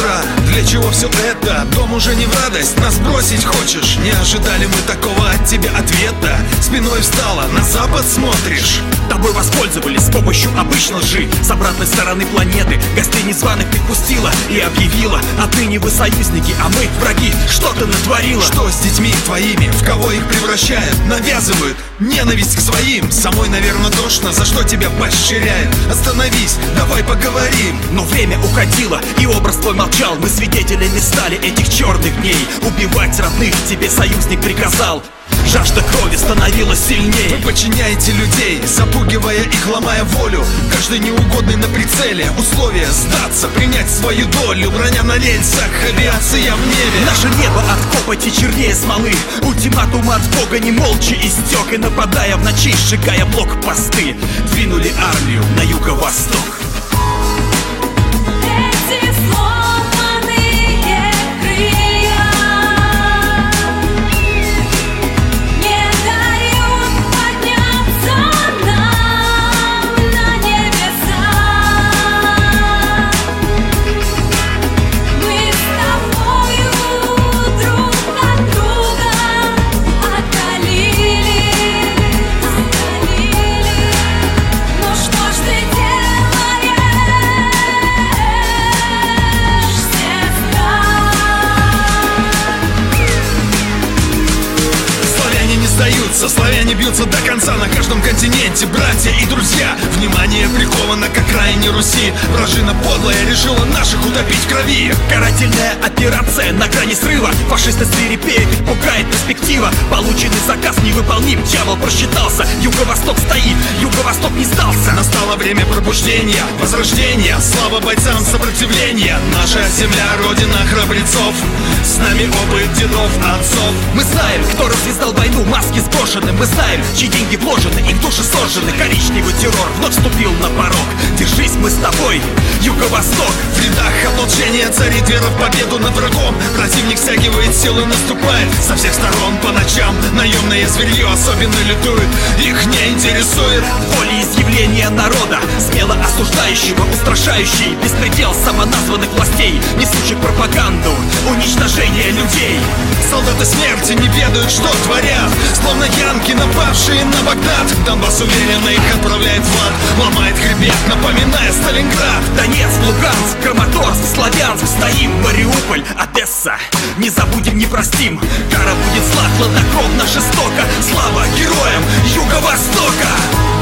утра. Для чего все это? Дом уже не в радость, нас бросить хочешь? Не ожидали мы такого от тебя ответа. Спиной встала, на запад смотришь. Тобой воспользовались с помощью обычной лжи. С обратной стороны планеты гостей незваных ты пустила и объявила: отныне вы союзники, а мы враги. Что ты натворила? Что с детьми твоими? В кого их превращают? Навязывают ненависть к своим. Самой, наверное, тошно, за что тебя поощряют. Остановись, давай поговорим. Но время уходило, и образ твой молчал. Мы свидетелями стали этих черных дней. Убивать родных тебе союзник приказал. Жажда крови становилась сильнее. Вы подчиняете людей, запугивая их, ломая волю. Каждый неугодный на прицеле. Условия сдаться, принять свою долю. Броня на рельсах, авиация в небе. Наше небо от копоти чернее смолы. Ультиматум от Бога не молча истек. И нападая в ночи, сжигая блокпосты, двинули армию на юго-восток. Славяне бьются до конца на каждом континенте. Братья и друзья, внимание приковано к окраине Руси. Вражина подлая решила наших утопить в крови. Карательная операция на грани срыва. Фашисты свирепеют, их пугает перспектива. Полученный заказ невыполним, дьявол просчитался. Юго-восток стоит, юго-восток не сдался. Настало время пробуждения, возрождения. Слава бойцам сопротивления. Наша земля, родина храбрецов. С нами опыт дедов, отцов. Мы знаем, кто развязал войну, маски сброшены. Мы знаем, чьи деньги вложены, их души сожжены. Коричневый террор вновь вступил на порог. Держись, мы с тобой, юго-восток. В рядах ополчения царит вера в победу над врагом. Противник стягивает силы, наступает со всех сторон по ночам. Наемное зверье особенно лютует, их не интересует волеизъявление народа, смело осуждающего устрашающий беспредел самоназванных властей, несущих пропаганду уничтожения людей. Солдаты смерти не ведают, что творят, словно янки, напавшие на Багдад. Донбасс уверенно их отправляет в ад, ломает хребет, напоминая Сталинград. Донецк, Луганск, Краматорск, Славянск. Стоим, Мариуполь, Одесса. Не забудем, не простим. Кара будет зла, хладнокровно, жестоко. Слава героям Юго-Востока!